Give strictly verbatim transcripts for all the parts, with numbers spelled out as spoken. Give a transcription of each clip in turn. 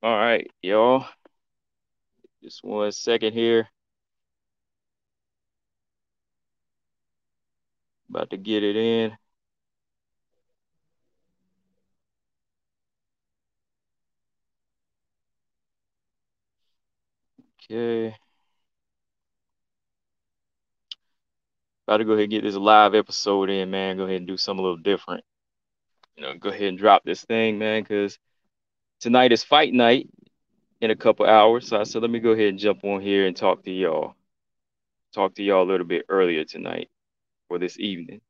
All right, y'all. Just one second here. About to get it in. Okay. About to go ahead and get this live episode in, man. Go ahead and do something a little different. You know, go ahead and drop this thing, man, because tonight is fight night in a couple hours. So I said, let me go ahead and jump on here and talk to y'all. Talk to y'all a little bit earlier tonight or this evening.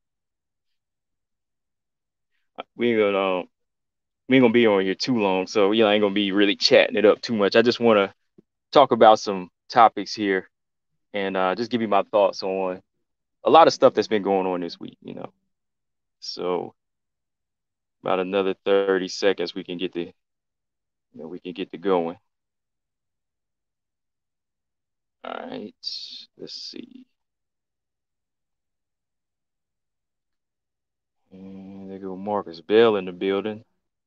We ain't gonna um, we ain't gonna be on here too long, so you know, I ain't gonna be really chatting it up too much. I just want to talk about some topics here and uh, just give you my thoughts on a lot of stuff that's been going on this week, you know. So about another thirty seconds, we can get the, you know, we can get the going. All right, let's see. And there go Marcus Bell in the building.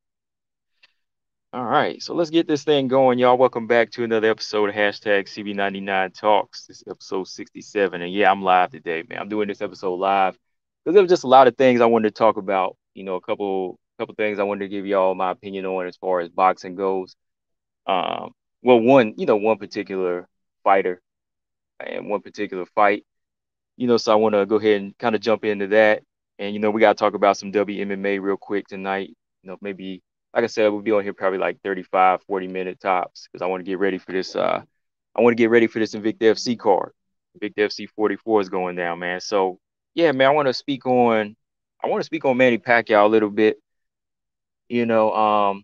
All right, so let's get this thing going, y'all. Welcome back to another episode of hashtag C B ninety-nine Talks. This is episode sixty-seven, and yeah, I'm live today, man. I'm doing this episode live because there was just a lot of things I wanted to talk about. You know, a couple couple things I wanted to give y'all my opinion on as far as boxing goes. Um, well, one, you know, one particular fighter and one particular fight. You know, so I want to go ahead and kind of jump into that. And you know, we got to talk about some W M M A real quick tonight. You know, maybe like I said, we'll be on here probably like thirty-five, forty minute tops because I want to get ready for this. Uh, I want to get ready for this Invicta F C card. Invicta F C forty-four is going down, man. So yeah, man, I want to speak on. I want to speak on Manny Pacquiao a little bit. You know, um,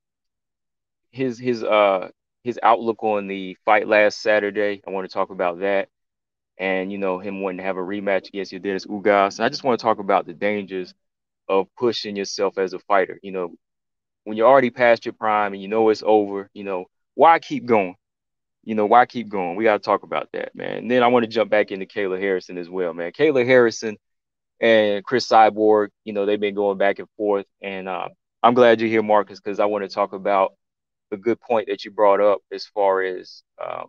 his his uh his outlook on the fight last Saturday. I want to talk about that, and you know him wanting to have a rematch against Dennis Ugas. And I just want to talk about the dangers of pushing yourself as a fighter. You know, when you're already past your prime and you know it's over, you know, why keep going? You know, why keep going? We got to talk about that, man. And then I want to jump back into Kayla Harrison as well, man. Kayla Harrison and Chris Cyborg, you know, they've been going back and forth. And uh, I'm glad you're here, Marcus, because I want to talk about the good point that you brought up as far as uh,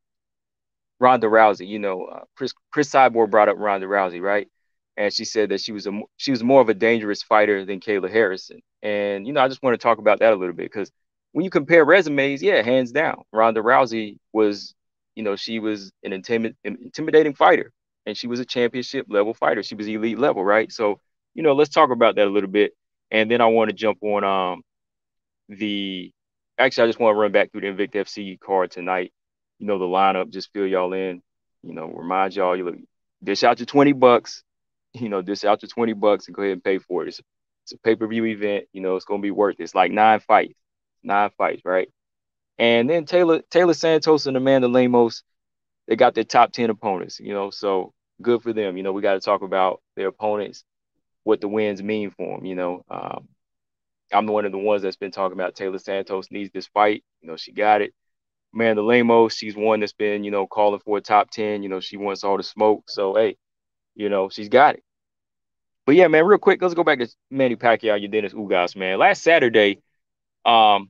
Ronda Rousey. You know, uh, Chris Chris Cyborg brought up Ronda Rousey, right? And she said that she was a she was more of a dangerous fighter than Kayla Harrison. And you know, I just want to talk about that a little bit because when you compare resumes, yeah, hands down, Ronda Rousey was, you know, she was an intimid- intimidating fighter, and she was a championship level fighter. She was elite level, right? So, you know, let's talk about that a little bit, and then I want to jump on um the actually I just want to run back through the Invicta F C card tonight. You know, the lineup, just fill y'all in. You know, remind y'all you look dish out your twenty bucks, you know, dish out your twenty bucks and go ahead and pay for it. It's, it's a pay-per-view event, you know, it's gonna be worth it. It's like nine fights. Nine fights, right? And then Taylor Taylor Santos and Amanda Lemos, they got their top ten opponents, you know, so good for them. You know, we got to talk about their opponents, what the wins mean for them, you know. Um, I'm one of the ones that's been talking about Taylor Santos needs this fight. You know, she got it. Amanda Lemos, she's one that's been, you know, calling for a top ten. You know, she wants all the smoke. So, hey, you know, she's got it. But yeah, man, real quick, let's go back to Manny Pacquiao, you Dennis Ugas, man. Last Saturday, um,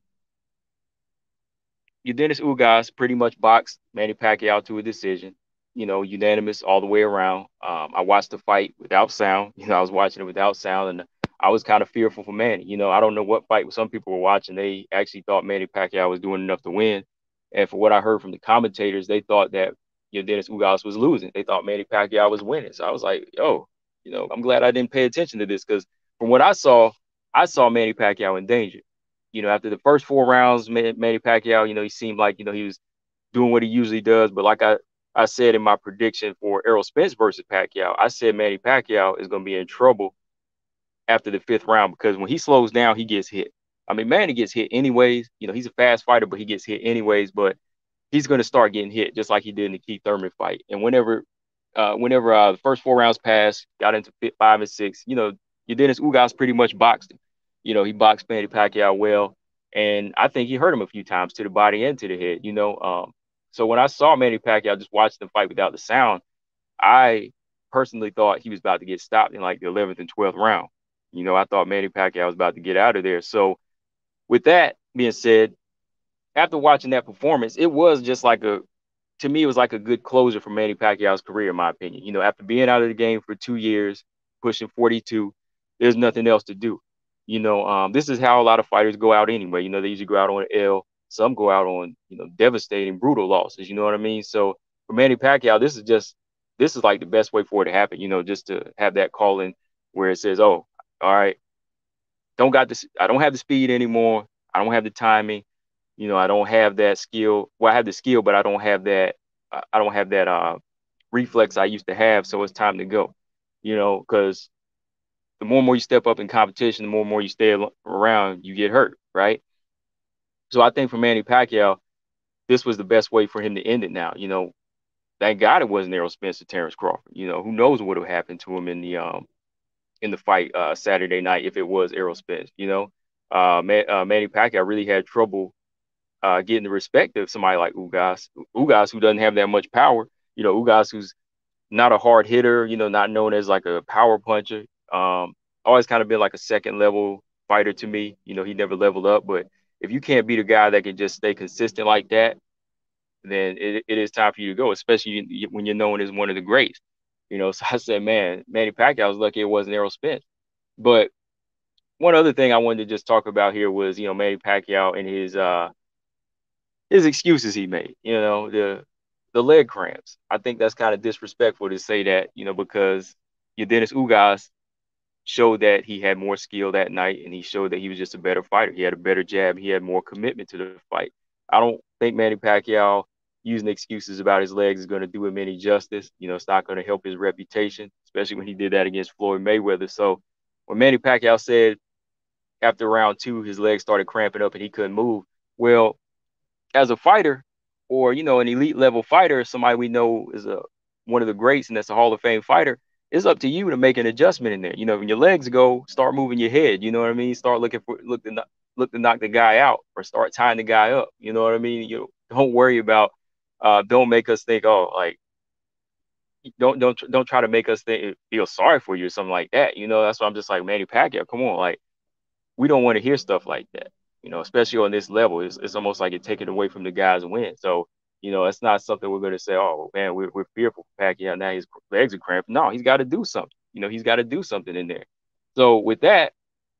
you Dennis Ugas pretty much boxed Manny Pacquiao to a decision. You know, unanimous all the way around. Um, I watched the fight without sound. You know, I was watching it without sound, and I was kind of fearful for Manny. You know, I don't know what fight some people were watching. They actually thought Manny Pacquiao was doing enough to win, and for what I heard from the commentators, they thought that you know Dennis Ugas was losing. They thought Manny Pacquiao was winning. So I was like, yo, you know, I'm glad I didn't pay attention to this because from what I saw, I saw Manny Pacquiao in danger. You know, after the first four rounds, Manny Pacquiao, you know, he seemed like, you know, he was doing what he usually does. But like I, I said in my prediction for Errol Spence versus Pacquiao, I said Manny Pacquiao is going to be in trouble after the fifth round because when he slows down, he gets hit. I mean, Manny gets hit anyways. You know, he's a fast fighter, but he gets hit anyways. But he's going to start getting hit just like he did in the Keith Thurman fight. And whenever, uh, whenever uh, the first four rounds passed, got into five and six, you know, your Dennis Ugas pretty much boxed him. You know, he boxed Manny Pacquiao well, and I think he hurt him a few times to the body and to the head. You know, um, so when I saw Manny Pacquiao just watching the fight without the sound, I personally thought he was about to get stopped in like the eleventh and twelfth round. You know, I thought Manny Pacquiao was about to get out of there. So with that being said, after watching that performance, it was just like a to me, it was like a good closer for Manny Pacquiao's career, in my opinion. You know, after being out of the game for two years, pushing forty-two, there's nothing else to do. You know, um, this is how a lot of fighters go out anyway. You know, they usually go out on an L. Some go out on, you know, devastating, brutal losses. You know what I mean? So for Manny Pacquiao, this is just, this is like the best way for it to happen, you know, just to have that calling where it says, oh, all right, don't got this, I don't have the speed anymore. I don't have the timing. You know, I don't have that skill. Well, I have the skill, but I don't have that. Uh, I don't have that uh, reflex I used to have. So it's time to go. You know, because the more and more you step up in competition, the more and more you stay around, you get hurt, right? So I think for Manny Pacquiao, this was the best way for him to end it. Now, you know, thank God it wasn't Errol Spence or Terrence Crawford. You know, who knows what would have happened to him in the um in the fight uh, Saturday night if it was Errol Spence. You know, uh, Man, uh, Manny Pacquiao really had trouble uh, getting the respect of somebody like Ugas. Ugas, who doesn't have that much power. You know, Ugas, who's not a hard hitter. You know, not known as like a power puncher. Um, always kind of been like a second level fighter to me. You know, he never leveled up. But if you can't beat a guy that can just stay consistent like that, then it, it is time for you to go, especially when you're known as one of the greats. You know, so I said, man, Manny Pacquiao was lucky it wasn't Errol Spence. But one other thing I wanted to just talk about here was, you know, Manny Pacquiao and his uh his excuses he made. You know, the the leg cramps. I think that's kind of disrespectful to say that, you know, because your Dennis Ugas showed that he had more skill that night, and he showed that he was just a better fighter. He had a better jab. He had more commitment to the fight. I don't think Manny Pacquiao using excuses about his legs is going to do him any justice. You know, it's not going to help his reputation, especially when he did that against Floyd Mayweather. So when Manny Pacquiao said after round two his legs started cramping up and he couldn't move, well, as a fighter or, you know, an elite level fighter, somebody we know is a one of the greats and that's a Hall of Fame fighter, it's up to you to make an adjustment in there. You know, when your legs go, start moving your head. You know what I mean? Start looking for look to look to knock the guy out or start tying the guy up. You know what I mean? You don't worry about uh don't make us think, oh, like don't don't don't try to make us think feel sorry for you or something like that. You know, that's why I'm just like, Manny Pacquiao, come on, like we don't want to hear stuff like that, you know, especially on this level. It's, it's almost like it taken away from the guy's win. So, you know, it's not something we're going to say, oh, man, we're, we're fearful for Pacquiao. Now his legs are cramped. No, he's got to do something. You know, he's got to do something in there. So with that,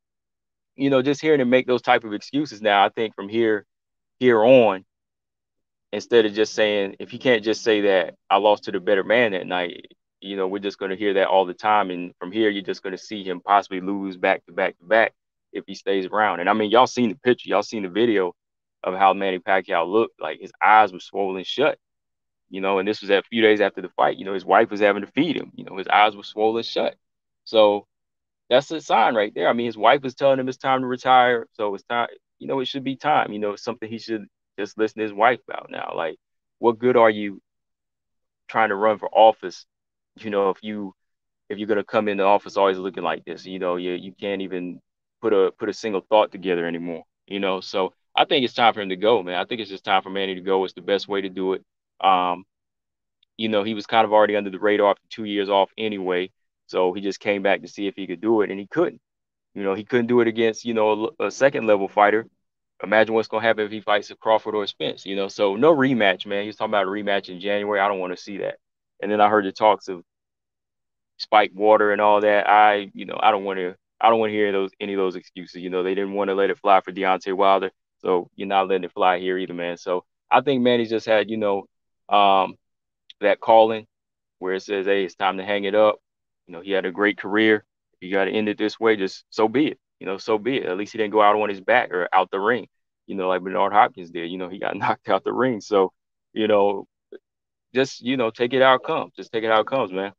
you know, just hearing him make those type of excuses now, I think from here, here on, instead of just saying, if he can't just say that I lost to the better man that night, you know, we're just going to hear that all the time. And from here, you're just going to see him possibly lose back to back to back if he stays around. And I mean, y'all seen the picture, y'all seen the video of how Manny Pacquiao looked. Like his eyes were swollen shut, you know, and this was a few days after the fight. You know, his wife was having to feed him, you know, his eyes were swollen shut. So that's a sign right there. I mean, his wife was telling him it's time to retire. So it's time, you know, it should be time. You know, it's something he should just listen to his wife about now. Like, what good are you trying to run for office? You know, if you if you're gonna come in the office always looking like this, you know, you you can't even put a put a single thought together anymore. You know, so I think it's time for him to go, man. I think it's just time for Manny to go. It's the best way to do it. Um, you know, he was kind of already under the radar after two years off anyway. So he just came back to see if he could do it, and he couldn't. You know, he couldn't do it against, you know, a, a second level fighter. Imagine what's gonna happen if he fights a Crawford or a Spence, you know. So no rematch, man. He was talking about a rematch in January. I don't want to see that. And then I heard the talks of spiked water and all that. I, you know, I don't want to I don't want to hear those any of those excuses. You know, they didn't want to let it fly for Deontay Wilder. So you're not letting it fly here either, man. So I think Manny's just had, you know, um, that calling where it says, hey, it's time to hang it up. You know, he had a great career. If you got to end it this way, just so be it. You know, so be it. At least he didn't go out on his back or out the ring, you know, like Bernard Hopkins did. You know, he got knocked out the ring. So, you know, just, you know, take it how it comes. Just take it how it comes, man.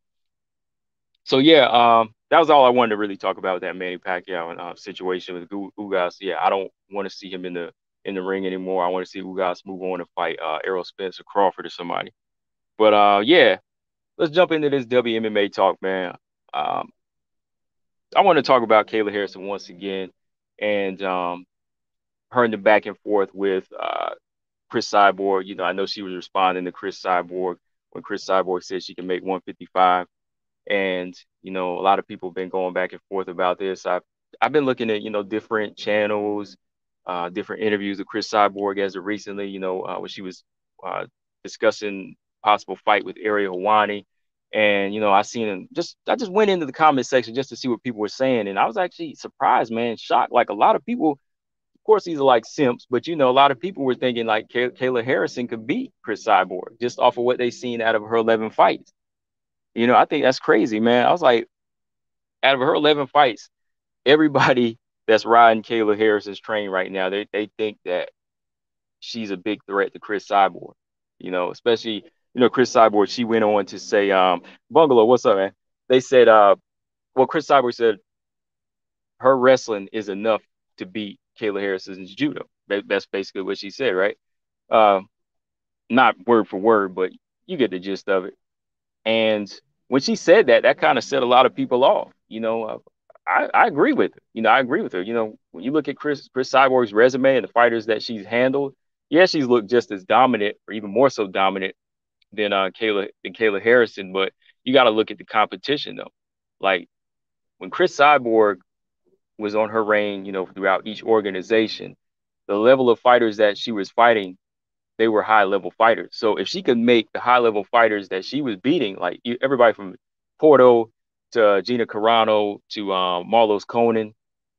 So, yeah, um, that was all I wanted to really talk about with that Manny Pacquiao and uh, situation with Ugas. Yeah, I don't want to see him in the in the ring anymore. I want to see Ugas move on and fight uh, Errol Spence or Crawford or somebody. But uh, yeah, let's jump into this W M M A talk, man. Um, I want to talk about Kayla Harrison once again, and um, her in the back and forth with uh, Chris Cyborg. You know, I know she was responding to Chris Cyborg when Chris Cyborg said she can make one fifty-five, and you know, a lot of people have been going back and forth about this. I've I've been looking at, you know, different channels, uh, different interviews with Chris Cyborg as of recently, you know, uh, when she was uh, discussing possible fight with Ariel Helwani. And, you know, I seen him just, I just went into the comment section just to see what people were saying. And I was actually surprised, man, shocked. Like a lot of people, of course, these are like simps, but, you know, a lot of people were thinking like Kay- Kayla Harrison could beat Chris Cyborg just off of what they seen out of her eleven fights. You know, I think that's crazy, man. I was like, out of her eleven fights, everybody that's riding Kayla Harrison's train right now, they they think that she's a big threat to Chris Cyborg. You know, especially you know Chris Cyborg. She went on to say, um, "Bungalow, what's up, man?" They said, uh, well, Chris Cyborg said her wrestling is enough to beat Kayla Harrison's judo. That's basically what she said, right? Uh, not word for word, but you get the gist of it. And when she said that, that kind of set a lot of people off. You know, uh, I, I agree with her. You know, I agree with her. You know, when you look at Chris Chris Cyborg's resume and the fighters that she's handled, yeah, she's looked just as dominant or even more so dominant than uh Kayla than Kayla Harrison. But you got to look at the competition though. Like when Chris Cyborg was on her reign, you know, throughout each organization, the level of fighters that she was fighting, they were high level fighters. So if she could make the high level fighters that she was beating, like everybody from Porto to Gina Carano to um, Marlos Conan,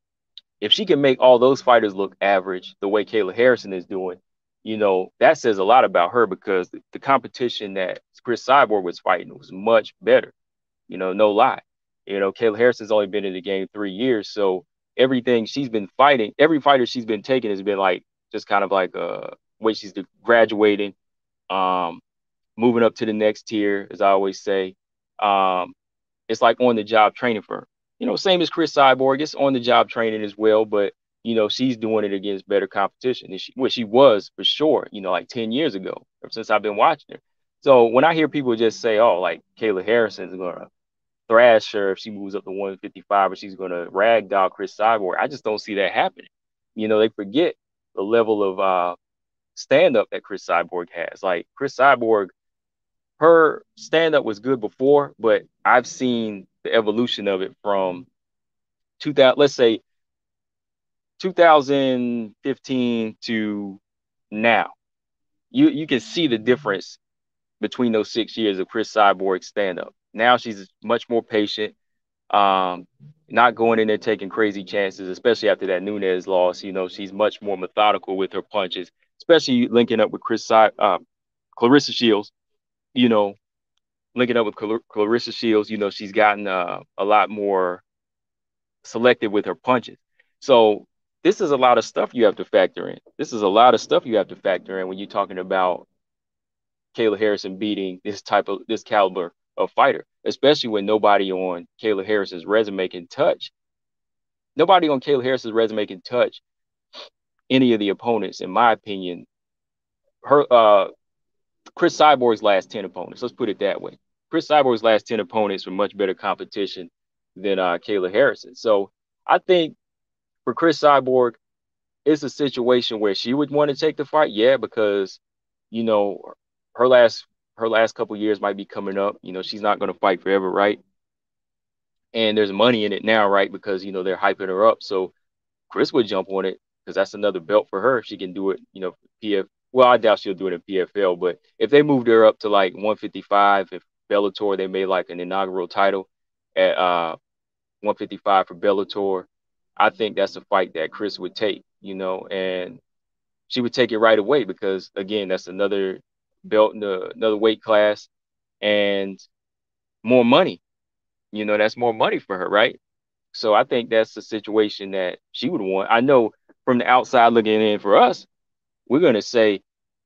if she can make all those fighters look average the way Kayla Harrison is doing, you know, that says a lot about her because the, the competition that Chris Cyborg was fighting was much better. You know, no lie. You know, Kayla Harrison's only been in the game three years. So everything she's been fighting, every fighter she's been taking has been like just kind of like uh way she's graduating, um, moving up to the next tier, as I always say. Um, it's like on the job training for her. You know, same as Chris Cyborg, it's on the job training as well, but you know, she's doing it against better competition than she well, she was for sure, you know, like ten years ago, ever since I've been watching her. So when I hear people just say, oh, like Kayla Harrison's gonna thrash her if she moves up to one fifty-five or she's gonna ragdoll Chris Cyborg, I just don't see that happening. You know, they forget the level of uh stand up that Chris Cyborg has. Like Chris Cyborg, her stand up was good before, but I've seen the evolution of it from two thousand, let's say two thousand fifteen to now. You you can see the difference between those six years of Chris Cyborg stand up. Now she's much more patient, um, not going in there taking crazy chances, especially after that Nunes loss. You know, she's much more methodical with her punches, especially linking up with Chris Cy- uh, Clarissa Shields. You know, linking up with Clar- Clarissa Shields, you know, she's gotten uh, a lot more selective with her punches. So this is a lot of stuff you have to factor in. This is a lot of stuff you have to factor in when you're talking about Kayla Harrison beating this type of this caliber of fighter, especially when nobody on Kayla Harrison's resume can touch. Nobody on Kayla Harrison's resume can touch any of the opponents, in my opinion. Her uh Chris Cyborg's last ten opponents. Let's put it that way. Chris Cyborg's last ten opponents were much better competition than uh, Kayla Harrison. So I think for Chris Cyborg, it's a situation where she would want to take the fight, yeah, because you know her last her last couple years might be coming up. You know, she's not going to fight forever, right? And there's money in it now, right? Because you know they're hyping her up. So Chris would jump on it because that's another belt for her if she can do it. You know, P F. Well, I doubt she'll do it in P F L, but if they moved her up to like one fifty-five, if Bellator they made like an inaugural title at uh one fifty-five for Bellator, I think that's a fight that Chris would take. You know, and she would take it right away because again, that's another belt in the, another weight class and more money. You know, that's more money for her, right? So I think that's the situation that she would want. I know from the outside looking in for us, we're gonna say,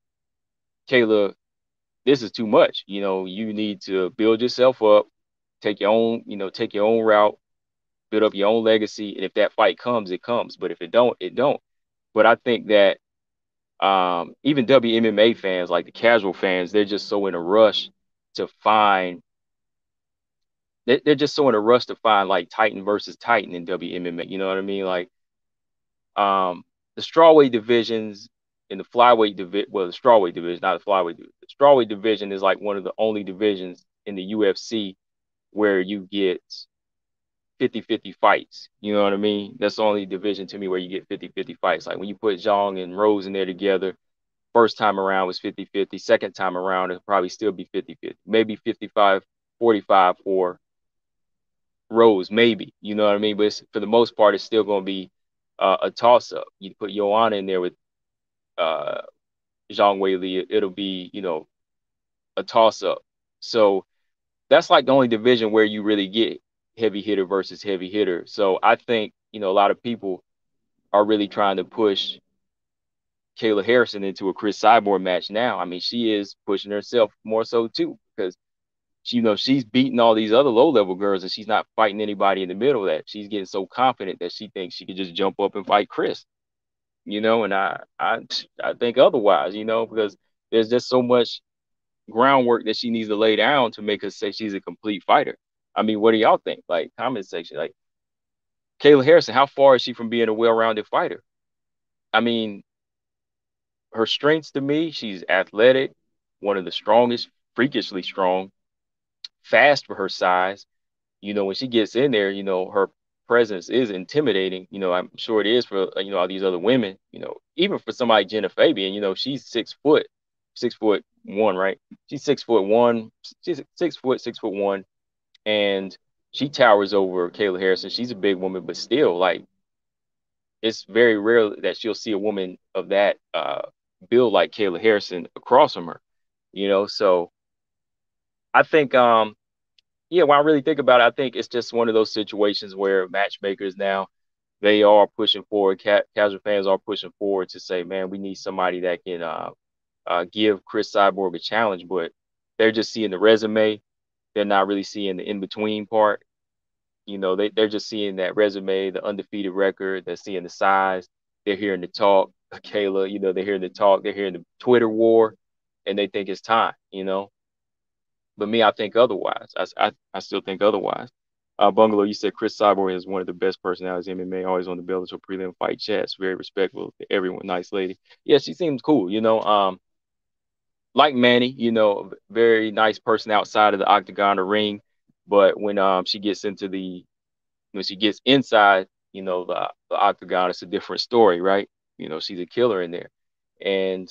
Kayla, this is too much. You know, you need to build yourself up, take your own, you know, take your own route, build up your own legacy. And if that fight comes, it comes. But if it don't, it don't. But I think that um, even W M M A fans, like the casual fans, they're just so in a rush to find. They're, they're just so in a rush to find like Titan versus Titan in W M M A. You know what I mean? Like um, the strawweight divisions in the flyweight division, well, the strawweight division, not the flyweight division. The strawweight division is like one of the only divisions in the U F C where you get fifty fifty fights. You know what I mean? That's the only division to me where you get fifty fifty fights. Like when you put Zhang and Rose in there together, first time around was fifty fifty. Second time around, it'll probably still be fifty fifty. Maybe fifty-five forty-five for Rose, maybe. You know what I mean? But it's, for the most part, it's still going to be uh, a toss up. You put Joanna in there with uh, Zhang Weili, it'll be, you know, a toss up. So that's like the only division where you really get heavy hitter versus heavy hitter. So I think, you know, a lot of people are really trying to push Kayla Harrison into a Chris Cyborg match now. I mean, she is pushing herself more so too, because she, you know, she's beating all these other low level girls and she's not fighting anybody in the middle of that. She's getting so confident that she thinks she could just jump up and fight Chris, you know, and I I I think otherwise, you know, because there's just so much groundwork that she needs to lay down to make her say she's a complete fighter. I mean, what do y'all think? Like, comment section, like Kayla Harrison, how far is she from being a well-rounded fighter? I mean, her strengths to me, she's athletic, one of the strongest, freakishly strong, fast for her size. You know, when she gets in there, you know, her presence is intimidating. You know, I'm sure it is for, you know, all these other women, you know, even for somebody, Jenna Fabian, you know, she's six foot, six foot one, right? She's six foot one, she's six foot, six foot one, and she towers over Kayla Harrison. She's a big woman, but still, like, it's very rare that she'll see a woman of that uh, build like Kayla Harrison across from her, you know. So I think, um, yeah, when I really think about it, I think it's just one of those situations where matchmakers now, they are pushing forward. Ca- casual fans are pushing forward to say, man, we need somebody that can uh, uh, give Chris Cyborg a challenge, but they're just seeing the resume. They're not really seeing the in between part. You know, they, they're just seeing that resume, the undefeated record. They're seeing the size. They're hearing the talk. Kayla, you know, they're hearing the talk. They're hearing the Twitter war, and they think it's time, you know. But me, I think otherwise. I, I, I still think otherwise. Uh, Bungalow, you said Chris Cyborg is one of the best personalities in M M A, always on the Bellator prelim fight chats, very respectful to everyone, nice lady. Yeah, she seems cool, you know. Um, like Manny, you know, very nice person outside of the octagon or ring, but when um she gets into the when she gets inside, you know, the, the octagon, it's a different story, right? You know, she's a killer in there, and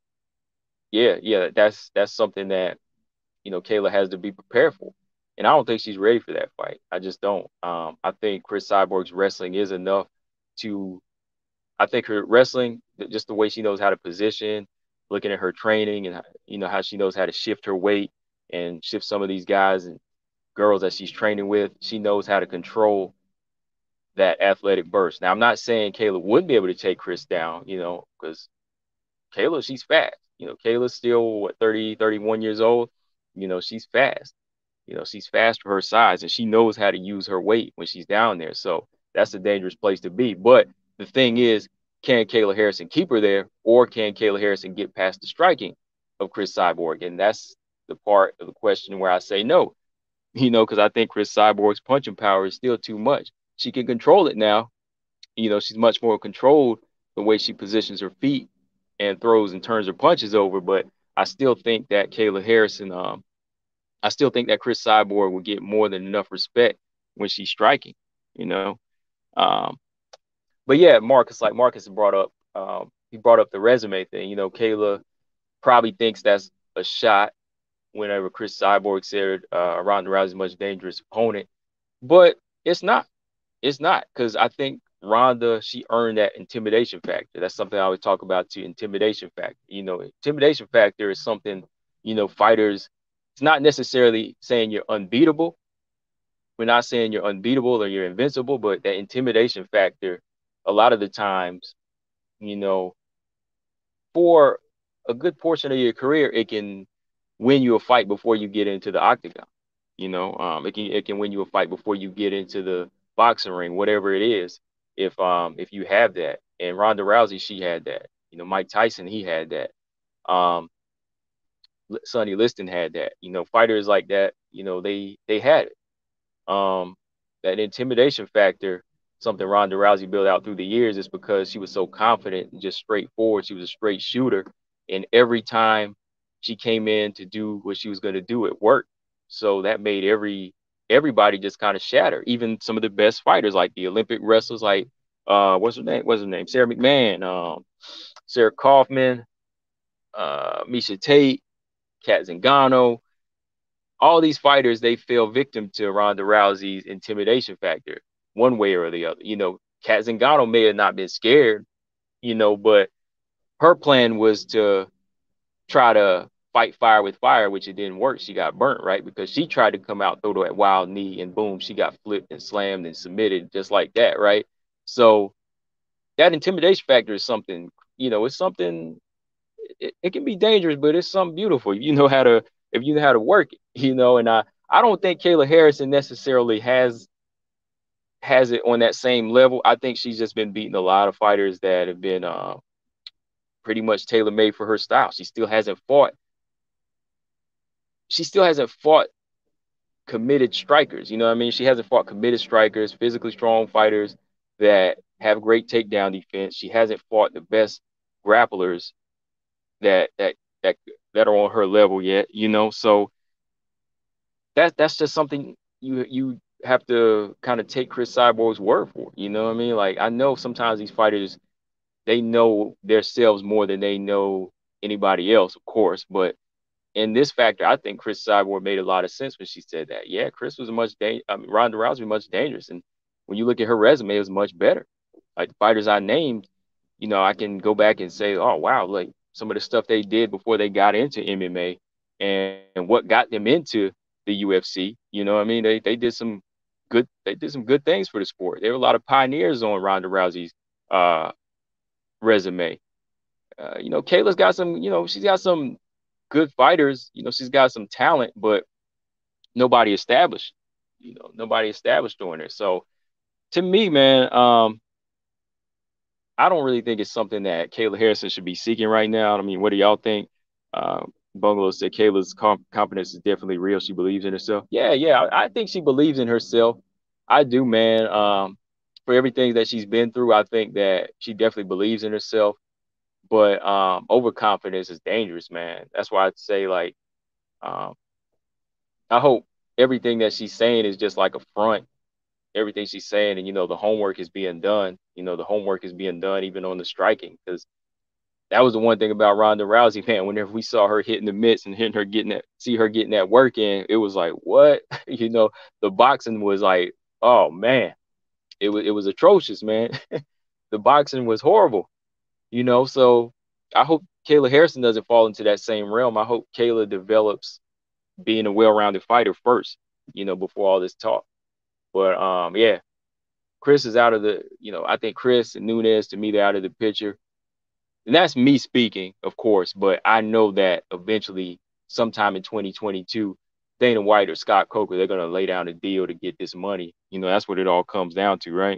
yeah, yeah, that's that's something that you know Kayla has to be prepared for, and I don't think she's ready for that fight. I just don't. Um, I think Chris Cyborg's wrestling is enough to. I think her wrestling, just the way she knows how to position, looking at her training, and you know how she knows how to shift her weight and shift some of these guys and girls that she's training with. She knows how to control that athletic burst. Now, I'm not saying Kayla wouldn't be able to take Chris down, you know, because Kayla, she's fast. You know, Kayla's still, what, thirty, thirty-one years old. You know, she's fast. You know, she's fast for her size, and she knows how to use her weight when she's down there. So that's a dangerous place to be. But the thing is, can Kayla Harrison keep her there, or can Kayla Harrison get past the striking of Chris Cyborg? And that's the part of the question where I say no, you know, because I think Chris Cyborg's punching power is still too much. She can control it now. You know, she's much more controlled the way she positions her feet and throws and turns her punches over. But I still think that Kayla Harrison, um, I still think that Chris Cyborg will get more than enough respect when she's striking, you know. Um, but yeah, Marcus, like Marcus brought up, um, he brought up the resume thing. You know, Kayla probably thinks that's a shot whenever Chris Cyborg said uh, Ronda Rousey's a much dangerous opponent, but it's not. It's not, because I think Ronda, she earned that intimidation factor. That's something I always talk about too, intimidation factor. You know, intimidation factor is something, you know, fighters, it's not necessarily saying you're unbeatable. We're not saying you're unbeatable or you're invincible, but that intimidation factor, a lot of the times, you know, for a good portion of your career, it can win you a fight before you get into the octagon. You know, um, it can it can win you a fight before you get into the boxing ring, whatever it is. If um if you have that, and Ronda Rousey, she had that. You know, Mike Tyson, he had that. Um, Sonny Liston had that. You know, fighters like that, you know, they they had it. Um, that intimidation factor, something Ronda Rousey built out through the years, is because she was so confident and just straightforward. She was a straight shooter, and every time she came in to do what she was going to do, it worked. So that made every everybody just kind of shattered. Even some of the best fighters, like the Olympic wrestlers, like uh, what's her name? What's her name? Sarah McMahon, um, Sarah Kaufman, uh, Misha Tate, Kat Zingano. All these fighters, they fell victim to Ronda Rousey's intimidation factor, one way or the other. You know, Kat Zingano may have not been scared, you know, but her plan was to try to fight fire with fire, which it didn't work. She got burnt, right? Because she tried to come out, throw that wild knee, and boom, she got flipped and slammed and submitted just like that, right? So that intimidation factor is something, you know, it's something, it, it can be dangerous, but it's something beautiful. You know how to, if you know how to work it, you know, and I, I don't think Kayla Harrison necessarily has has it on that same level. I think she's just been beating a lot of fighters that have been uh, pretty much tailor made for her style. She still hasn't fought. She still hasn't fought committed strikers. You know what I mean? She hasn't fought committed strikers, physically strong fighters that have great takedown defense. She hasn't fought the best grapplers that that that that are on her level yet. You know, so that that's just something you you have to kind of take Chris Cyborg's word for. You know what I mean? Like I know sometimes these fighters, they know themselves more than they know anybody else, of course. But in this factor, I think Chris Cyborg made a lot of sense when she said that. Yeah, Chris was much da- I mean, Ronda Rousey was much dangerous, and when you look at her resume, it was much better. Like the fighters I named, you know, I can go back and say, oh wow, like some of the stuff they did before they got into M M A, and, and what got them into the U F C. You know what I mean? They they did some good they did some good things for the sport. There were a lot of pioneers on Ronda Rousey's uh resume. Uh, you know, Kayla's got some, you know, she's got some good fighters. You know, she's got some talent, but nobody established. You know, nobody established doing it. So to me, man, um, I don't really think it's something that Kayla Harrison should be seeking right now. I mean, what do y'all think? Uh, Bungalow said Kayla's comp- confidence is definitely real. She believes in herself. Yeah, yeah, I, I think she believes in herself. I do, man. Um, for everything that she's been through, I think that she definitely believes in herself. But um, overconfidence is dangerous, man. That's why I'd say like, um, I hope everything that she's saying is just like a front. Everything she's saying, and you know, the homework is being done. You know, the homework is being done even on the striking, because that was the one thing about Ronda Rousey, man. Whenever we saw her hitting the mitts and hitting her getting that, see her getting that work in, it was like, what? You know, the boxing was like, oh man, it was it was atrocious, man. The boxing was horrible, you know. So I hope Kayla Harrison doesn't fall into that same realm. I hope Kayla develops being a well-rounded fighter first, you know, before all this talk. But um, yeah, Chris is out of the, you know, I think Chris and Nunes, to me, they're out of the picture. And that's me speaking, of course, but I know that eventually, sometime in twenty twenty-two, Dana White or Scott Coker, they're going to lay down a deal to get this money. You know, that's what it all comes down to, right?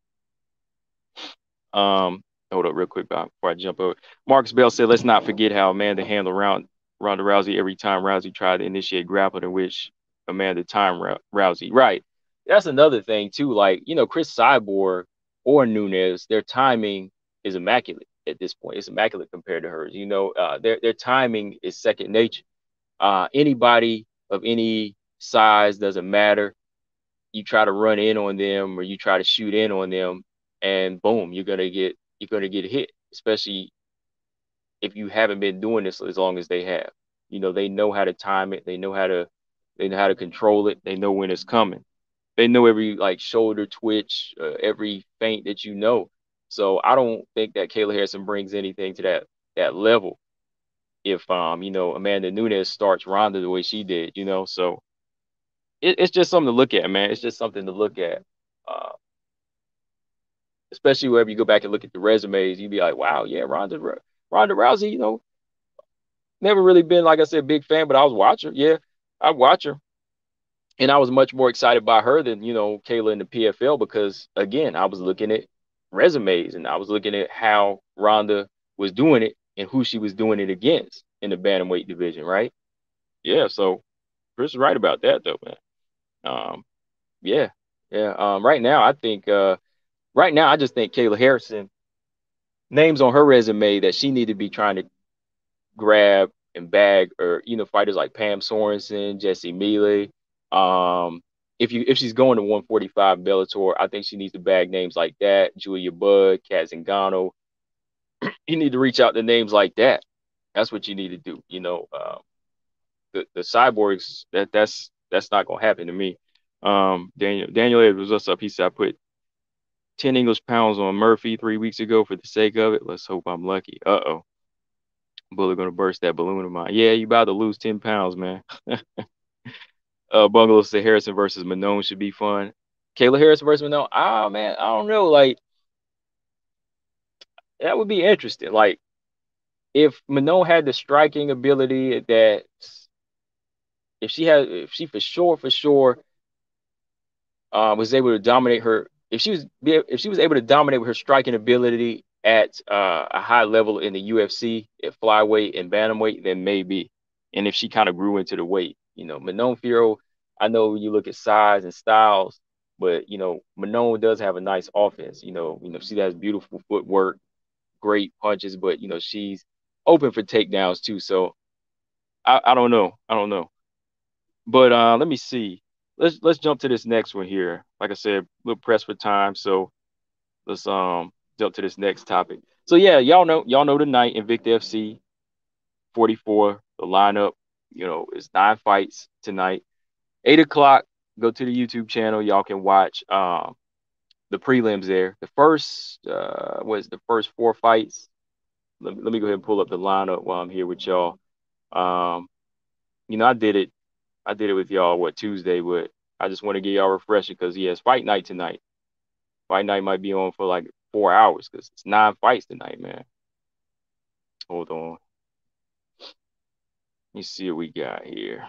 Um, hold up real quick before I jump over. Marcus Bell said, let's not forget how Amanda handled round Ronda Rousey every time Rousey tried to initiate grappling, in which Amanda time Rousey. Right. That's another thing too. Like, you know, Chris Cyborg or Nunes, their timing is immaculate at this point. It's immaculate compared to hers. You know, uh, their their timing is second nature. Uh, anybody of any size, doesn't matter. You try to run in on them or you try to shoot in on them, and boom, you're gonna get you're gonna get hit, especially if you haven't been doing this as long as they have. You know, they know how to time it, they know how to they know how to control it, they know when it's coming. They know every like shoulder twitch, uh, every feint that you know. So I don't think that Kayla Harrison brings anything to that that level. If um, you know, Amanda Nunes starts Ronda the way she did, you know, so it, it's just something to look at, man. It's just something to look at. Uh, especially whenever you go back and look at the resumes, you'd be like, wow, yeah, Ronda Ronda Rousey, you know, never really been, like I said, a big fan, but I was watching her. Yeah, I watch her. And I was much more excited by her than, you know, Kayla in the P F L, because again, I was looking at resumes and I was looking at how Ronda was doing it and who she was doing it against in the bantamweight division, right? Yeah, so Chris is right about that though, man. Um, yeah, yeah. Um, right now, I think, uh, right now, I just think Kayla Harrison, names on her resume that she need to be trying to grab and bag, or you know, fighters like Pam Sorensen, Jesse Mealy, um, if you if she's going to one forty-five Bellator, I think she needs to bag names like that, Julia Budd, Kat Zingano. You need to reach out to names like that. That's what you need to do. You know, uh, the the cyborgs, that that's that's not gonna happen to me. Um, Daniel Daniel Edwards, what's up? He said I put ten English pounds on Murphy three weeks ago for the sake of it. Let's hope I'm lucky. Uh oh, Bullet gonna burst that balloon of mine. Yeah, you about to lose ten pounds, man. uh, Bungalow said Harrison versus Manone should be fun. Kayla Harris versus Manone. Ah, man, I don't know. Like that would be interesting. Like if Manone had the striking ability that if she had, if she for sure, for sure, uh, was able to dominate her, if she was, if she was able to dominate with her striking ability at uh, a high level in the U F C at flyweight and bantamweight, then maybe. And if she kind of grew into the weight, you know, Manon Firo, I know you look at size and styles, but you know, Manon does have a nice offense. You know, you know, she has beautiful footwork, great punches, but you know, she's open for takedowns too. So I, I don't know. I don't know. But uh, let me see. Let's let's jump to this next one here. Like I said, a little pressed for time, so let's um jump to this next topic. So yeah, y'all know y'all know tonight Invicta F C forty-four. The lineup, you know, is nine fights tonight. Eight o'clock. Go to the YouTube channel. Y'all can watch um the prelims there. The first uh was the first four fights. Let me, let me go ahead and pull up the lineup while I'm here with y'all. Um, you know, I did it I did it with y'all what Tuesday, but I just want to get y'all refreshed because he has fight night tonight. Fight night might be on for like four hours because it's nine fights tonight, man. Hold on. Let me see what we got here.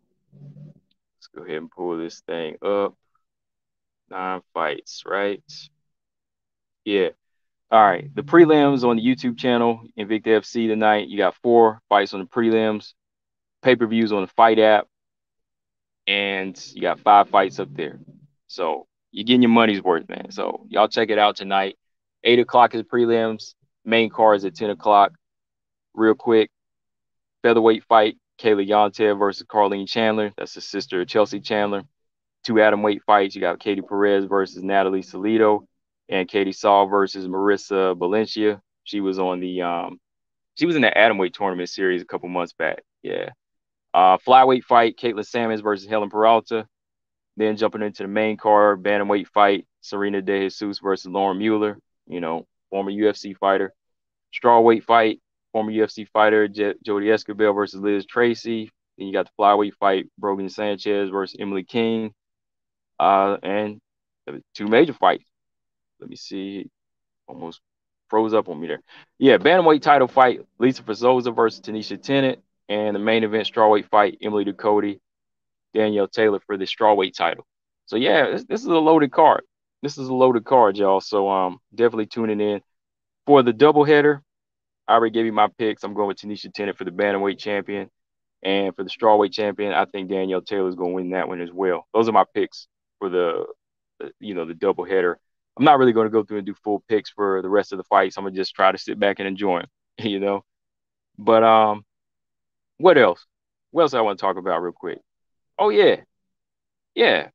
Let's go ahead and pull this thing up. Nine fights, right? Yeah. All right. The prelims on the YouTube channel, Invicta F C tonight. You got four fights on the prelims, pay-per-views on the fight app, and you got five fights up there. So you're getting your money's worth, man. So y'all check it out tonight. Eight o'clock is prelims. Main card is at ten o'clock. Real quick, featherweight fight: Kayla Yontev versus Carlene Chandler. That's the sister of Chelsea Chandler. Two atomweight fights. You got Katie Perez versus Natalie Salido, and Katie Saul versus Marissa Valencia. She was on the um, she was in the atomweight tournament series a couple months back. Yeah. Uh, flyweight fight: Caitlin Sammons versus Helen Peralta. Then jumping into the main card, bantamweight fight, Serena De Jesus versus Lauren Mueller, you know, former U F C fighter. Strawweight fight, former U F C fighter J- Jodie Escobar versus Liz Tracy. Then you got the flyweight fight, Brogan Sanchez versus Emily King. Uh, and two major fights. Let me see. Almost froze up on me there. Yeah, bantamweight title fight, Lisa Ferzosa versus Tanisha Tennant. And the main event strawweight fight, Emily Ducote, Danielle Taylor for the strawweight title. So yeah, this, this is a loaded card. This is a loaded card, y'all. So um, definitely tuning in for the doubleheader. I already gave you my picks. I'm going with Tanisha Tennant for the bantamweight champion, and for the strawweight champion, I think Danielle Taylor is going to win that one as well. Those are my picks for the, the you know, the doubleheader. I'm not really going to go through and do full picks for the rest of the fights. I'm gonna just try to sit back and enjoy them, you know. But um, what else? What else I want to talk about real quick? Oh yeah, yeah.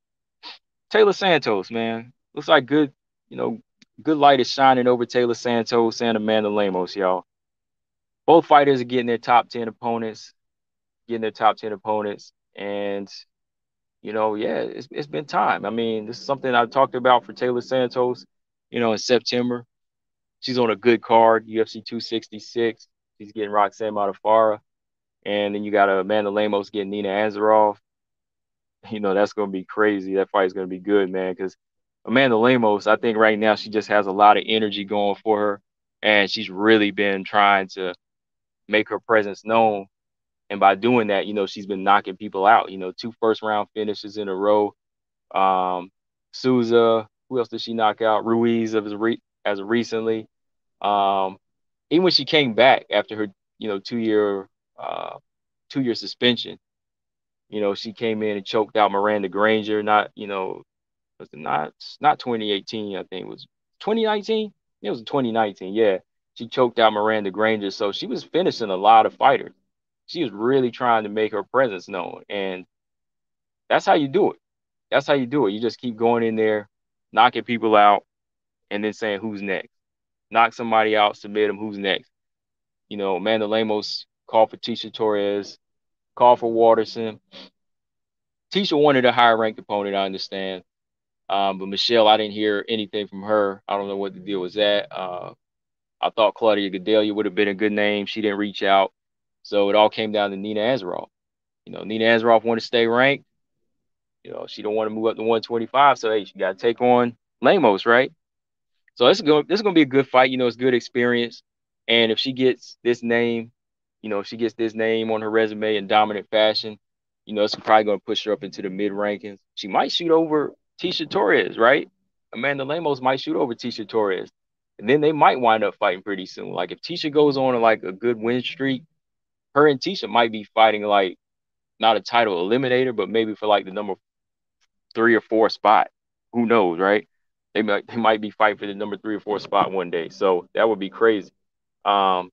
Taylor Santos, man. Looks like good, you know, good light is shining over Taylor Santos and Amanda Lemos, y'all. Both fighters are getting their top ten opponents, getting their top ten opponents. And, you know, yeah, it's, it's been time. I mean, this is something I talked about for Taylor Santos, you know, in September. She's on a good card, U F C two sixty-six. She's getting Roxanne Modafferi. And then you got Amanda Lemos getting Nina Ansaroff. You know, that's going to be crazy. That fight's going to be good, man, because Amanda Lemos, I think right now she just has a lot of energy going for her, and she's really been trying to make her presence known. And by doing that, you know, she's been knocking people out. You know, two first round finishes in a row. Um, Souza, who else did she knock out? Ruiz as, re- as recently. Um, even when she came back after her, you know, two year uh, two year suspension, you know, she came in and choked out Miranda Granger. Not, you know, was it not not twenty eighteen? I think it was twenty nineteen. It was twenty nineteen. Yeah, she choked out Miranda Granger, so she was finishing a lot of fighters. She was really trying to make her presence known, and that's how you do it. That's how you do it. You just keep going in there, knocking people out, and then saying who's next. Knock somebody out, submit them. Who's next? You know, Amanda Lemos called for Tisha Torres, called for Waterson. Tisha wanted a higher ranked opponent, I understand. Um, but Michelle, I didn't hear anything from her. I don't know what the deal was at. Uh, I thought Claudia Gadelha would have been a good name. She didn't reach out. So it all came down to Nina Azaroff. You know, Nina Azaroff wanted to stay ranked. You know, she don't want to move up to one twenty-five. So hey, she got to take on Lemos, right? So this is going this is going to be a good fight. You know, it's good experience. And if she gets this name, you know, if she gets this name on her resume in dominant fashion, you know, it's probably going to push her up into the mid rankings. She might shoot over Tisha Torres, right? Amanda Lemos might shoot over Tisha Torres. And then they might wind up fighting pretty soon. Like if Tisha goes on like a good win streak, her and Tisha might be fighting like not a title eliminator, but maybe for like the number three or four spot. Who knows, right? They might they might be fighting for the number three or four spot one day. So that would be crazy. Um,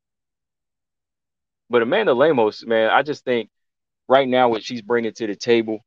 but Amanda Lemos, man, I just think right now what she's bringing to the table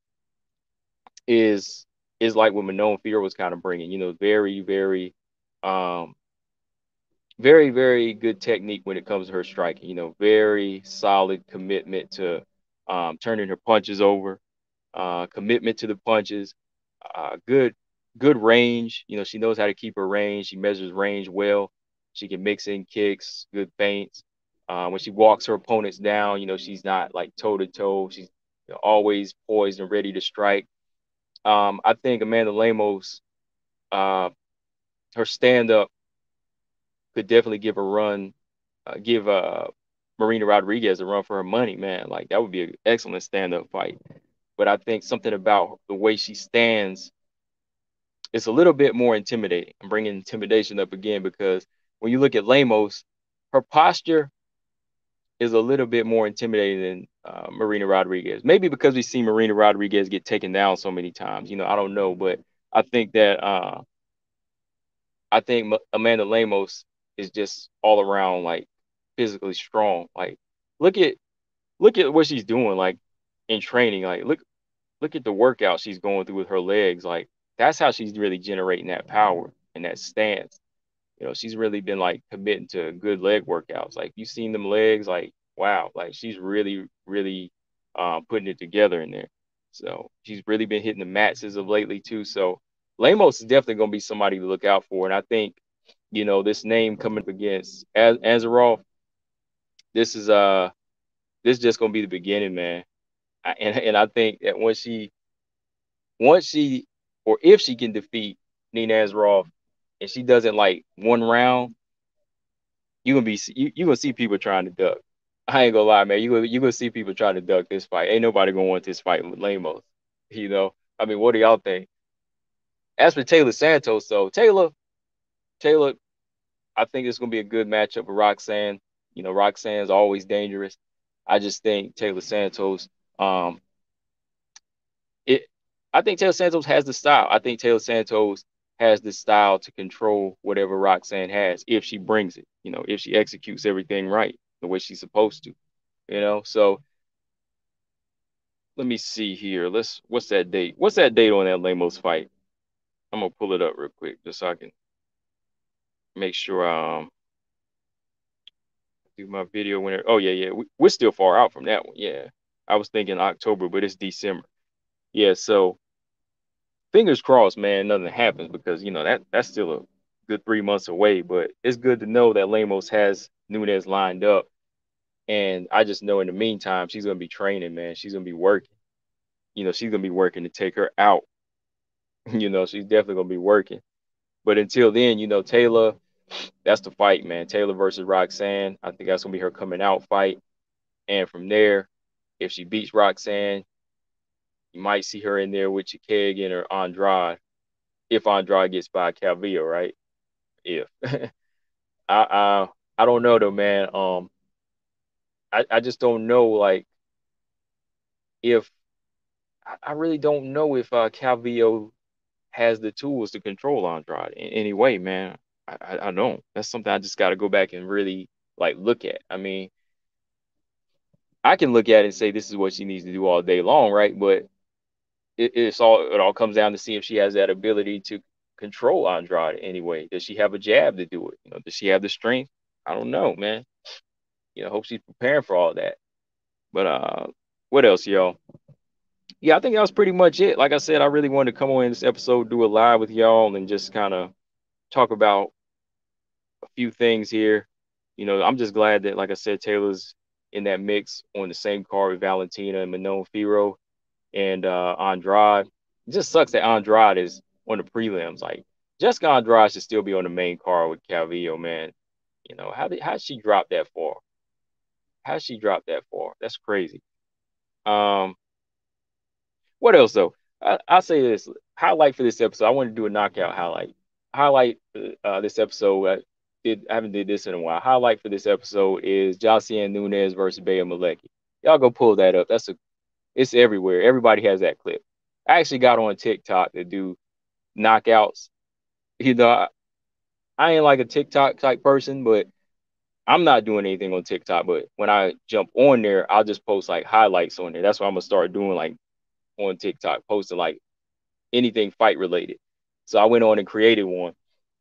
is is like what Manon Fear was kind of bringing. You know, very very, um, very very good technique when it comes to her striking. You know, very solid commitment to um, turning her punches over, uh, commitment to the punches, uh, good good range. You know, she knows how to keep her range. She measures range well. She can mix in kicks, good feints. Uh, when she walks her opponents down, you know, she's not like toe to toe. She's, you know, always poised and ready to strike. Um, I think Amanda Lemos, uh, her stand up could definitely give a run, uh, give uh, Marina Rodriguez a run for her money, man. Like that would be an excellent stand up fight. But I think something about the way she stands, it's a little bit more intimidating. I'm bringing intimidation up again because when you look at Lemos, her posture is a little bit more intimidating than uh, Marina Rodriguez. Maybe because we've seen Marina Rodriguez get taken down so many times. You know, I don't know, but I think that uh, I think Amanda Lemos is just all around like physically strong. Like, look at look at what she's doing, like in training. Like, look look at the workout she's going through with her legs. Like, that's how she's really generating that power and that stance. You know, she's really been like committing to good leg workouts. Like you seen them legs, like wow, like she's really, really um, putting it together in there. So she's really been hitting the mats as of lately too. So Lemos is definitely going to be somebody to look out for. And I think, you know, this name coming up against Az- Azaroff, this is uh this is just going to be the beginning, man. I, and and I think that once she once she or if she can defeat Nina Azaroff and she doesn't like one round, you gonna be you you gonna see people trying to duck. I ain't gonna lie, man. You gonna you gonna see people trying to duck this fight. Ain't nobody gonna want this fight with Lemos. You know. I mean, what do y'all think? As for Taylor Santos, though, Taylor Taylor, I think it's gonna be a good matchup with Roxanne. You know, Roxanne's always dangerous. I just think Taylor Santos, um, it. I think Taylor Santos has the style. I think Taylor Santos has the style to control whatever Roxanne has if she brings it. You know, if she executes everything right the way she's supposed to. You know, so let me see here. Let's what's that date? What's that date on that Lemos fight? I'm gonna pull it up real quick just so I can make sure um do my video when it, oh yeah, yeah. We, we're still far out from that one. Yeah. I was thinking October, but it's December. Yeah, so fingers crossed, man, nothing happens because you know that that's still a good three months away. But it's good to know that Lemos has Nunes lined up. And I just know in the meantime, she's gonna be training, man. She's gonna be working. You know, she's gonna be working to take her out. You know, she's definitely gonna be working. But until then, you know, Taylor, that's the fight, man. Taylor versus Roxanne. I think that's gonna be her coming out fight. And from there, if she beats Roxanne, you might see her in there with Chikagian or Andrade. If Andrade gets by Calvillo, right? If I I I don't know though, man. Um, I I just don't know like if I I really don't know if uh, Calvillo has the tools to control Andrade in any way, man. I, I, I don't. That's something I just got to go back and really like look at. I mean, I can look at it and say this is what she needs to do all day long, right? But it, it's all it all comes down to see if she has that ability to control Andrade anyway. Does she have a jab to do it? You know, does she have the strength? I don't know, man. You know, hope she's preparing for all that. But uh, what else, y'all? Yeah, I think that was pretty much it. Like I said, I really wanted to come on in this episode, do a live with y'all, and just kind of talk about a few things here. You know, I'm just glad that, like I said, Taylor's in that mix on the same card with Valentina and Manon Firo and uh, Andrade. It just sucks that Andrade is on the prelims. Like Jessica Andrade should still be on the main card with Calvillo, man. You know, how did how she drop that far? How she drop that far? That's crazy. Um, what else though? I, I'll say this highlight for this episode. I want to do a knockout highlight. Highlight uh, this episode. I did I haven't did this in a while. Highlight for this episode is Josiane Nunes versus Bea Malecki. Y'all go pull that up. That's a it's everywhere. Everybody has that clip. I actually got on TikTok to do knockouts. You know, I, I ain't like a TikTok type person, but I'm not doing anything on TikTok. But when I jump on there, I'll just post like highlights on there. That's what I'm gonna start doing, like on TikTok, posting like anything fight related. So I went on and created one.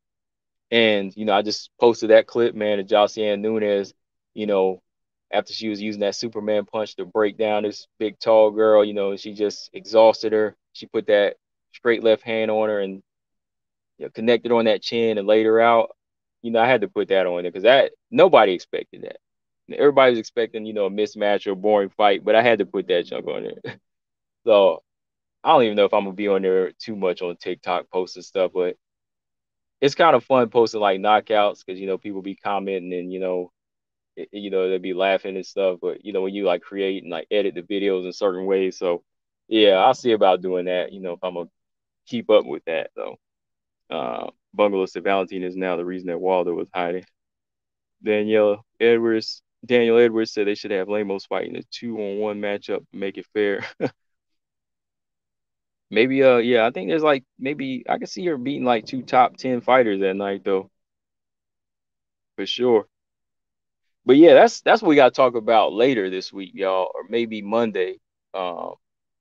And, you know, I just posted that clip, man, of Josiane Nunes, you know, after she was using that Superman punch to break down this big, tall girl, you know, she just exhausted her. She put that straight left hand on her and, you know, connected on that chin and laid her out. You know, I had to put that on there because that nobody expected that. Everybody was expecting, you know, a mismatch or a boring fight, but I had to put that junk on there. So I don't even know if I'm gonna be on there too much on TikTok posting stuff, but it's kind of fun posting like knockouts because you know people be commenting and you know it, you know they'll be laughing and stuff. But you know when you like create and like edit the videos in certain ways, so yeah, I'll see about doing that. You know if I'm gonna keep up with that though. Uh, Bungalow said Valentine is now the reason that Waldo was hiding. Danielle Edwards, Daniel Edwards said they should have Lamos fighting a two on one matchup to make it fair. Maybe uh yeah, I think there's like maybe I can see her beating like two top ten fighters that night though, for sure. But yeah, that's that's what we got to talk about later this week, y'all, or maybe Monday. Um,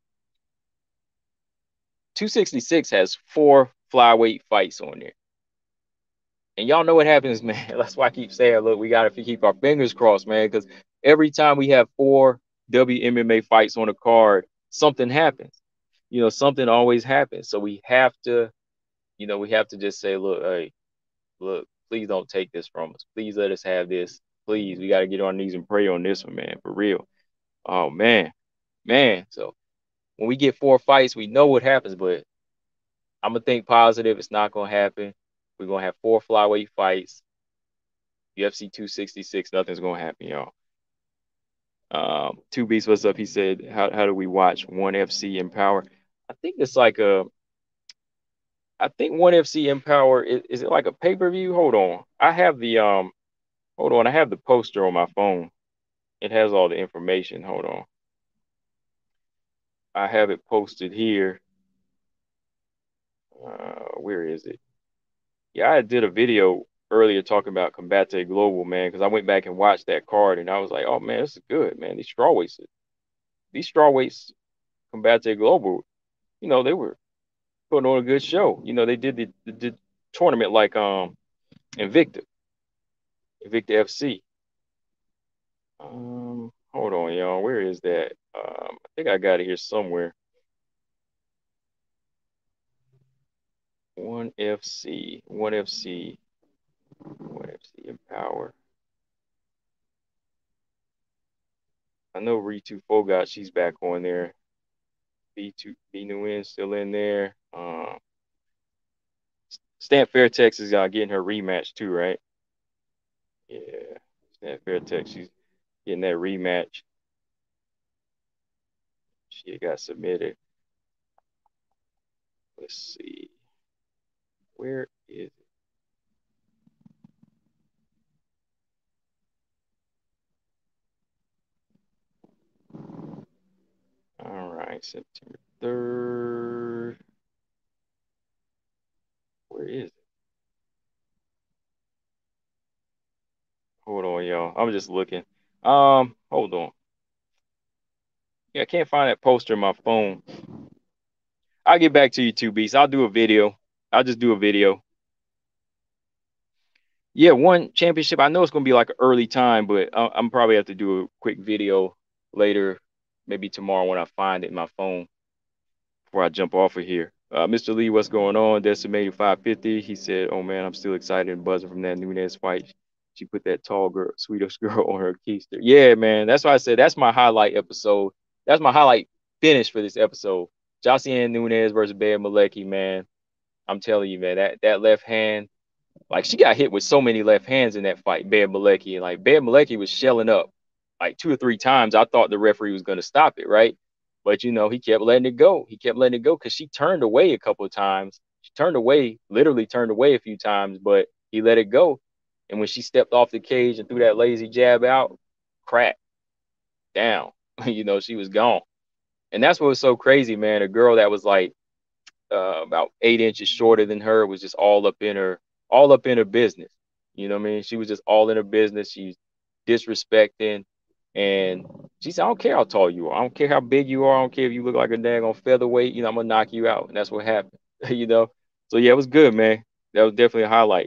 two sixty-six has four flyweight fights on there, and y'all know what happens, man. That's why I keep saying, look, we got to keep our fingers crossed, man, because every time we have four W M M A fights on a card, something happens. You know, something always happens. So we have to, you know, we have to just say, look, hey, look, please don't take this from us. Please let us have this. Please, we got to get on our knees and pray on this one, man, for real. Oh man, man. So when we get four fights, we know what happens, but I'm gonna think positive. It's not gonna happen. We're gonna have four flyweight fights. U F C two sixty-six, nothing's gonna happen, y'all. Um, Two Beats, what's up? He said, how how do we watch One F C Empower? I think it's like a, I think One F C Empower is, is it like a pay per view? Hold on, I have the um, hold on, I have the poster on my phone. It has all the information. Hold on, I have it posted here. Uh, where is it? Yeah, I did a video earlier talking about Combate Global, man, because I went back and watched that card and I was like, oh man, this is good, man. These strawweights, these strawweights Combate Global, you know, they were putting on a good show. You know, they did the, the, the tournament like um Invicta, Invicta F C. Um, hold on, y'all. Where is that? Um, I think I got it here somewhere. One F C, One F C, One F C Empower. I know Ritu Fogat, she's back on there. B two B New N still in there. Um, Stamp Fairtex is uh, getting her rematch too, right? Yeah, Stamp Fairtex, she's getting that rematch. She got submitted. Let's see, where is it? All right, September third. Where is it? Hold on, y'all. I'm just looking. Um, hold on. Yeah, I can't find that poster in my phone. I'll get back to you too, Beast. I'll do a video. I'll just do a video. Yeah, one championship. I know it's gonna be like an early time, but I- I'm probably have to do a quick video later, maybe tomorrow when I find it in my phone before I jump off of here. Uh, mister Lee, what's going on? Decimated five fifty. He said, "Oh man, I'm still excited and buzzing from that Nunez fight. She put that tall girl, sweetest girl on her keister." Yeah, man. That's why I said that's my highlight episode. That's my highlight finish for this episode. Jocelyn Nunez versus Bear Malecki, man. I'm telling you, man, that that left hand. Like she got hit with so many left hands in that fight, Bear Malecki. And like Bear Malecki was shelling up like two or three times. I thought the referee was gonna stop it, right? But you know, he kept letting it go. He kept letting it go because she turned away a couple of times. She turned away, literally turned away a few times, but he let it go. And when she stepped off the cage and threw that lazy jab out, crack, down. You know, she was gone. And that's what was so crazy, man. A girl that was like uh, about eight inches shorter than her was just all up in her, all up in her business. You know what I mean? She was just all in her business. She's disrespecting, and she said, "I don't care how tall you are. I don't care how big you are. I don't care if you look like a daggone featherweight. You know, I'm gonna knock you out." And that's what happened. You know. So yeah, it was good, man. That was definitely a highlight.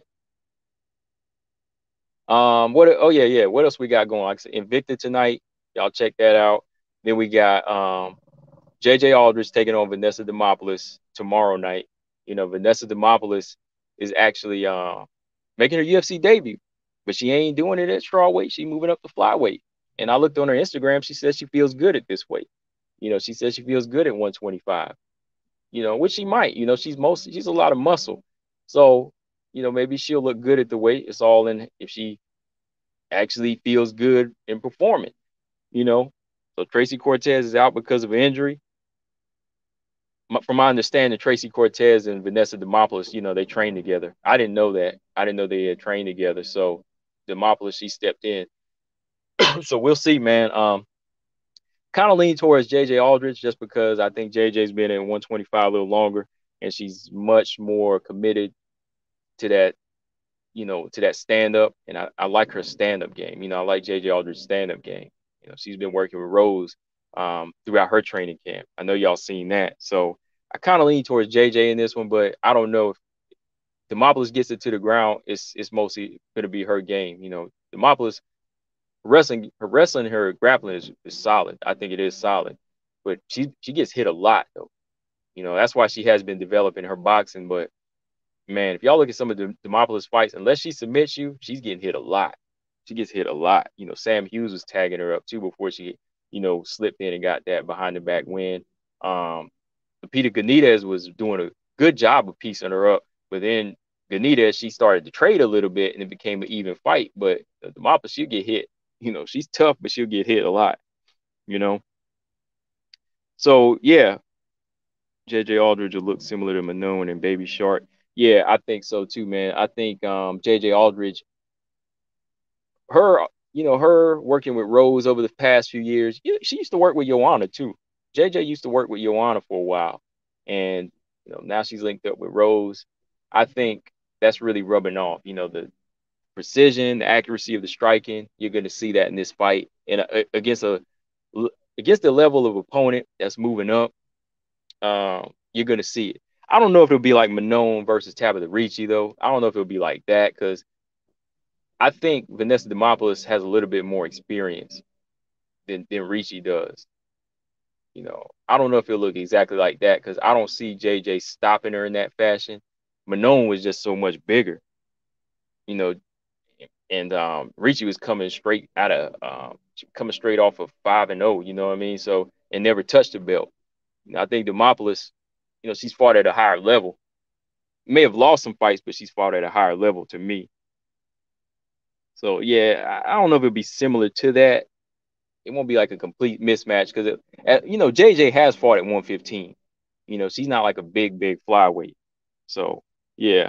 Um, what? Oh yeah, yeah. What else we got going? Like I said, Invicta tonight. Y'all check that out. Then we got um J J Aldrich taking on Vanessa Demopoulos tomorrow night. You know, Vanessa Demopoulos is actually uh, making her U F C debut, but she ain't doing it at strawweight. She moving up to flyweight. And I looked on her Instagram. She says she feels good at this weight. You know, she says she feels good at one twenty-five. You know, which she might. You know, she's most she's a lot of muscle. So, you know, maybe she'll look good at the weight. It's all in if she actually feels good in performing. You know, so Tracy Cortez is out because of injury. From my understanding, Tracy Cortez and Vanessa Demopoulos, you know, they trained together. I didn't know that. I didn't know they had trained together. So Demopoulos, she stepped in. So we'll see, man. Um, kind of lean towards J J Aldrich just because I think J J's been in one twenty-five a little longer, and she's much more committed to that, you know, to that stand up. And I, I like her stand up game. You know, I like J J Aldrich's stand up game. You know, she's been working with Rose um, throughout her training camp. I know y'all seen that. So I kind of lean towards J J in this one, but I don't know if Demopoulos gets it to the ground. It's it's mostly going to be her game. You know, Demopoulos wrestling, her wrestling, her grappling is, is solid. I think it is solid, but she she gets hit a lot though. You know, that's why she has been developing her boxing. But man, if y'all look at some of the Demopoulos fights, unless she submits you, she's getting hit a lot. She gets hit a lot. You know, Sam Hughes was tagging her up too before she, you know, slipped in and got that behind the back win. Um, Peter Ganides was doing a good job of piecing her up, but then Ganides, she started to trade a little bit and it became an even fight. But the Demopoulos, she'll get hit. You know, she's tough, but she'll get hit a lot. You know, so yeah, J J Aldridge will look similar to Manon and Baby Shark. Yeah, I think so too, man. I think um, J J Aldridge, her, you know, her working with Rose over the past few years. You she used to work with Joanna too. J J used to work with Joanna for a while, and you know now she's linked up with Rose. I think that's really rubbing off. You know, the precision, the accuracy of the striking. You're going to see that in this fight, and uh, against a against the level of opponent that's moving up. Um, you're going to see it. I don't know if it'll be like Manon versus Tabitha Ricci though. I don't know if it'll be like that because I think Vanessa Demopoulos has a little bit more experience than than Ricci does. You know, I don't know if it'll look exactly like that because I don't see J J stopping her in that fashion. Manon was just so much bigger, you know, and um, Ricci was coming straight out of um, coming straight off of five and zero. You know what I mean? So and never touched the belt. You know, I think Demopoulos, you know, she's fought at a higher level. May have lost some fights, but she's fought at a higher level to me. So yeah, I I don't know if it'll be similar to that. It won't be like a complete mismatch because you know J J has fought at one fifteen. You know, she's not like a big, big flyweight. So yeah.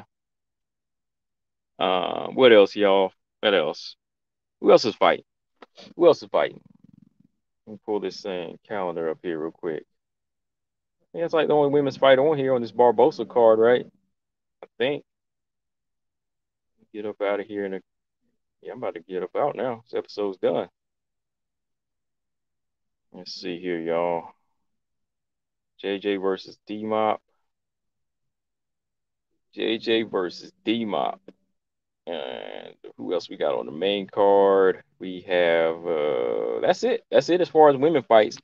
Uh, what else, y'all? What else? Who else is fighting? Who else is fighting? Let me pull this thing calendar up here real quick. Yeah, it's like the only women's fight on here on this Barbosa card, right? I think. Get up out of here in a yeah, I'm about to get up out now. This episode's done. Let's see here, y'all. J J versus D-Mop. J J versus D-Mop. And who else we got on the main card? We have uh that's it. That's it as far as women fights.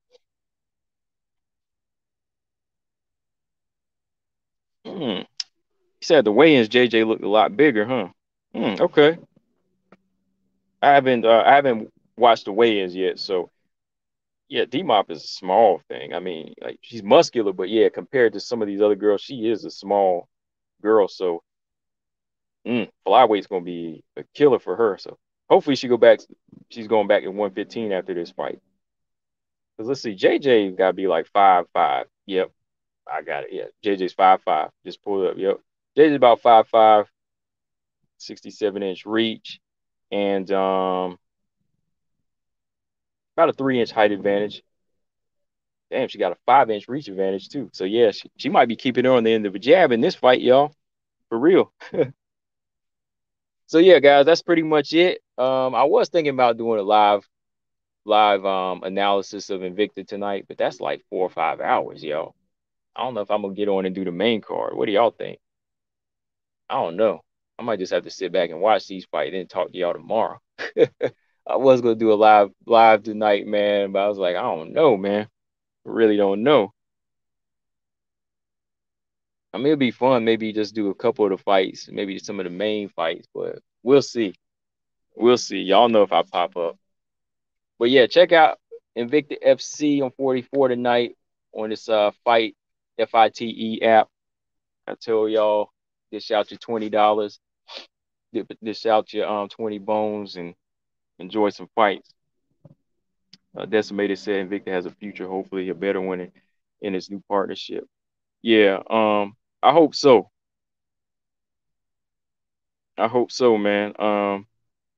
Hmm. He said the weigh-ins J J looked a lot bigger, huh? Hmm, okay. I haven't uh, I haven't watched the weigh-ins yet, so yeah, D-Mop is a small thing. I mean, like she's muscular, but yeah, compared to some of these other girls, she is a small girl. So mm, flyweight's gonna be a killer for her. So hopefully she go back. She's going back to one fifteen after this fight. Cause let's see, J J got to be like five five. Yep, I got it. Yeah, J J's five five. Just pull it up. Yep, J J's about five five, sixty-seven inch reach, and um about a three inch height advantage. Damn, she got a five inch reach advantage too. So yeah, she, she might be keeping her on the end of a jab in this fight, y'all. For real. So yeah, guys, that's pretty much it. Um, I was thinking about doing a live live um analysis of Invicta tonight, but that's like four or five hours, yo. I don't know if I'm gonna get on and do the main card. What do y'all think? I don't know. I might just have to sit back and watch these fights, then talk to y'all tomorrow. I was gonna do a live live tonight, man, but I was like, I don't know, man. I really don't know. I mean, it'd be fun. Maybe just do a couple of the fights, maybe some of the main fights, but we'll see. We'll see. Y'all know if I pop up. But yeah, check out Invicta F C on forty-four tonight on this uh fight F I T E app. I tell y'all, dish out your twenty dollars, dish out your um twenty bones, and enjoy some fights. Uh, Decimated said Invicta has a future, hopefully a better one in, in its new partnership. Yeah, um, I hope so. I hope so, man. Um,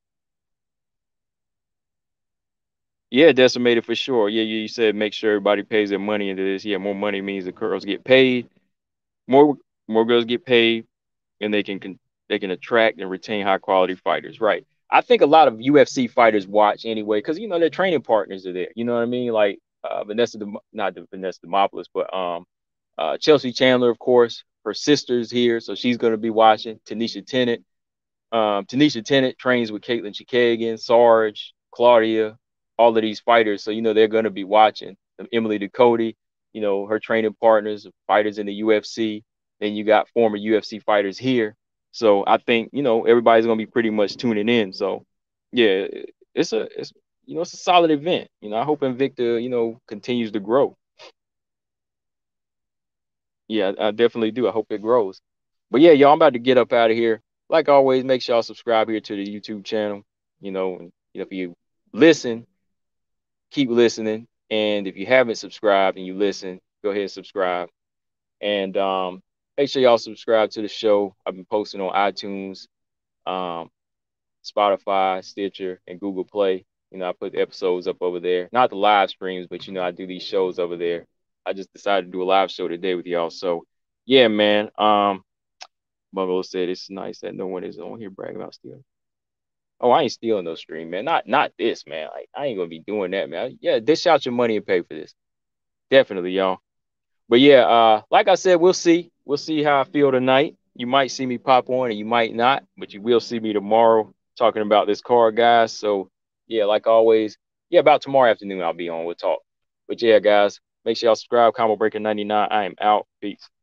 yeah, decimated for sure. Yeah, you said make sure everybody pays their money into this. Yeah, more money means the girls get paid. More more girls get paid, and they can, can they can attract and retain high quality fighters. Right. I think a lot of U F C fighters watch anyway because you know their training partners are there. You know what I mean? Like uh, Vanessa, De, not the Vanessa Demopoulos, but um, uh, Chelsea Chandler, of course. Her sister's here, so she's going to be watching. Tanisha Tennant. Um, Tanisha Tennant trains with Caitlin Chikagian, Sarge, Claudia, all of these fighters. So, you know, they're going to be watching. Emily Ducote, you know, her training partners, fighters in the U F C. Then you got former U F C fighters here. So I think, you know, everybody's going to be pretty much tuning in. So, yeah, it's a, it's, you know, it's a solid event. You know, I hope Invicta, you know, continues to grow. Yeah, I definitely do. I hope it grows. But yeah, y'all, I'm about to get up out of here. Like always, make sure y'all subscribe here to the YouTube channel. You know, and, you know, if you listen, keep listening. And if you haven't subscribed and you listen, go ahead and subscribe. And um, make sure y'all subscribe to the show. I've been posting on iTunes, um, Spotify, Stitcher, and Google Play. You know, I put the episodes up over there. Not the live streams, but you know, I do these shows over there. I just decided to do a live show today with y'all. So yeah, man. Um, Bungalow said it's nice that no one is on here bragging about stealing. Oh, I ain't stealing no stream, man. Not not this, man. Like I ain't gonna be doing that, man. Yeah, dish out your money and pay for this. Definitely, y'all. But yeah, uh, like I said, we'll see. We'll see how I feel tonight. You might see me pop on and you might not, but you will see me tomorrow talking about this card, guys. So yeah, like always, yeah, about tomorrow afternoon I'll be on. We'll talk. But yeah, guys, make sure y'all subscribe. Combo Breaker ninety-nine. I am out. Peace.